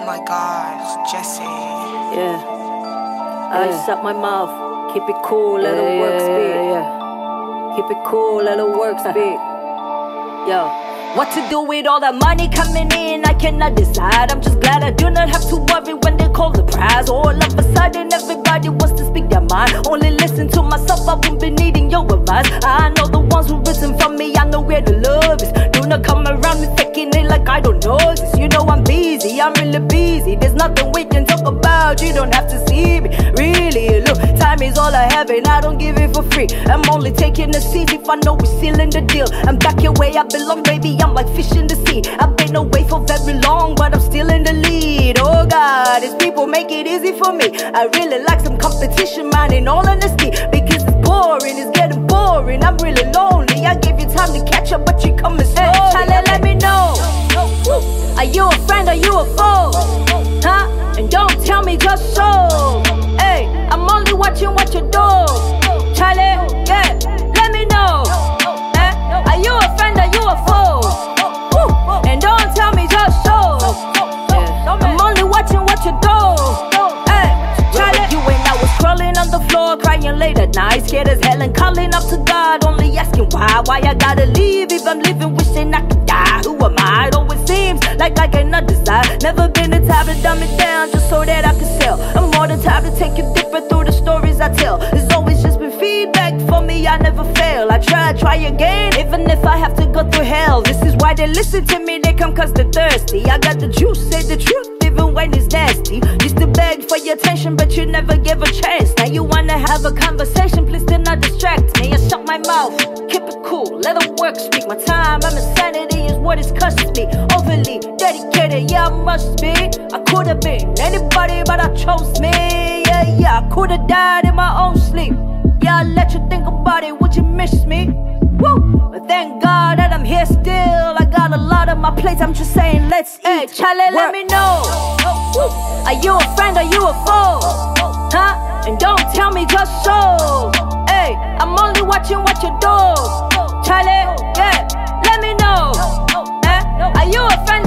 my God, Jesse. Yeah. I shut my mouth. Keep it cool, let it work speak. Keep it cool, let it work speak. Yo. What to do with all that money coming in, I cannot decide. I'm just glad I do not have to worry when they call the prize. All of a sudden everybody wants to speak their mind. Only listen to myself, I won't be needing your advice. I know the ones who listen from me, I know where the love is. Do not come around me faking it like I don't know this. You know I'm busy, I'm really busy. There's nothing we can talk about, you don't have to see me. Really, look, time is all I have and I don't give it for free. I'm only taking a seat if I know we're sealing the deal. I'm back here where I belong, baby, I'm like fish in the sea. I've been away for very long, but I'm still in the lead. Oh God, these people make it easy for me. I really like some competition, man, in all honesty. Because it's boring, it's getting boring. I'm really lonely. I gave you time to catch up, but you coming slowly. Hey, Charlie, let me know. Are you a friend, are you a foe? Huh? And don't tell me just so. Hey, I'm only watching what you do. Charlie, yeah, let me know. Are you a friend, are you a foe? And don't tell me just so. I'm only watching what you do. Hey, Charlie, you and I was crawling on the floor, crying late at night, scared as hell and calling up to God, only asking why I gotta leave. If I'm living, wishing I could die. Who am I? It always seems like I cannot decide. Never been the type to dumb it down just so that I can sell. I'm more the type to take you deeper through the stories I tell. It's always just been feedback for me, I never fail. I try again, even if I have to go through hell. This is why they listen to me, they come cause they're thirsty. I got the juice, say the truth, even when it's nasty. Used to beg for your attention, but you never gave a chance. Now you wanna have a conversation, please do not distract me. I shut my mouth, keep it cool, let them work speak. My time, I'm insanity is what is costing me. Overly dedicated, yeah, I must be. I could've been anybody, but I chose me. Yeah, I could've died in my own sleep. Yeah, I let you think about it, would you miss me? Woo! But thank God that I'm here still. I got a lot on my plate, I'm just saying let's eat. Hey, Charlie, let me know. Are you a friend, are you a foe? Huh? And don't tell me just so. Hey, I'm only watching what you do. Charlie, yeah, let me know. Are you a friend?